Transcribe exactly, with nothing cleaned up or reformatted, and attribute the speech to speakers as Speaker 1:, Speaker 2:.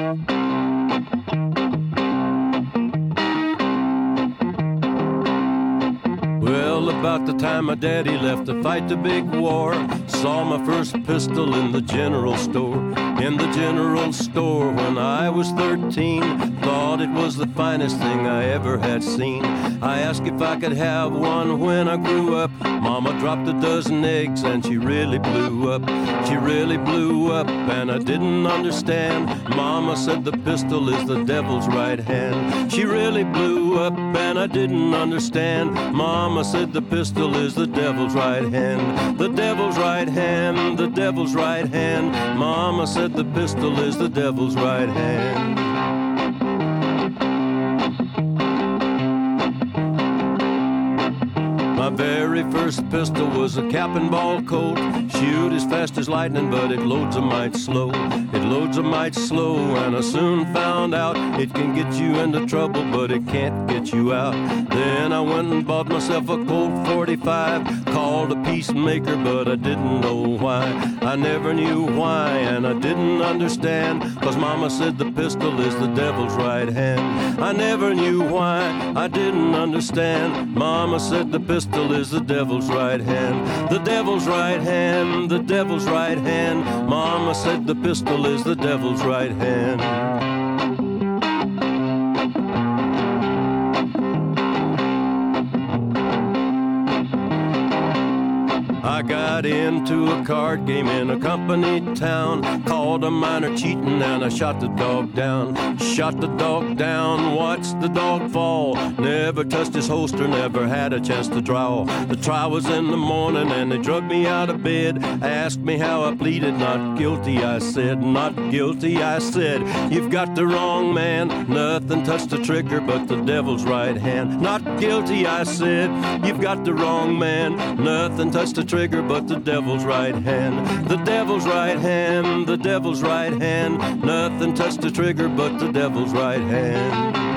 Speaker 1: Well, about the time my daddy left to fight the big war, saw my first pistol in the general store. In the general store when I was thirteen, thought it was the finest thing I ever had seen. I asked if I could have one when I grew up. Mama dropped a dozen eggs and she really blew up. She really blew up and I didn't understand. Mama said the pistol is the devil's right hand. She really blew up and I didn't understand. Mama said the pistol is the devil's right hand. The devil's right hand, the devil's right hand. Mama said the pistol is the devil's right hand. My very first pistol was a cap and ball Colt. Shoot as fast as lightning, but it loads a mite slow. It loads a mite slow, and I soon found out it can get you into trouble, but it can't get you out. Then I went and bought myself a Colt forty-five, called a peacemaker, but I didn't know why. I never knew why, and I didn't understand, cause Mama said the pistol is the devil's right hand. I never knew why, I didn't understand. Mama said the pistol is the devil's right hand. The devil's right hand, the devil's right hand. Mama said the pistol is the devil's right hand. I got into a card game in a company town, called a miner cheating and I shot the dog down. Shot the dog down, watched the dog fall, never touched his holster, never had a chance to draw. The trial was in the morning and they drug me out of bed, asked me how I pleaded. Not guilty, I said, not guilty, I said. You've got the wrong man, nothing touched the trigger but the devil's right hand. Not guilty, I said, you've got the wrong man, nothing touched the trigger but the devil's right hand. The devil's right hand, the devil's right hand. Nothing touched the trigger but the devil's right hand.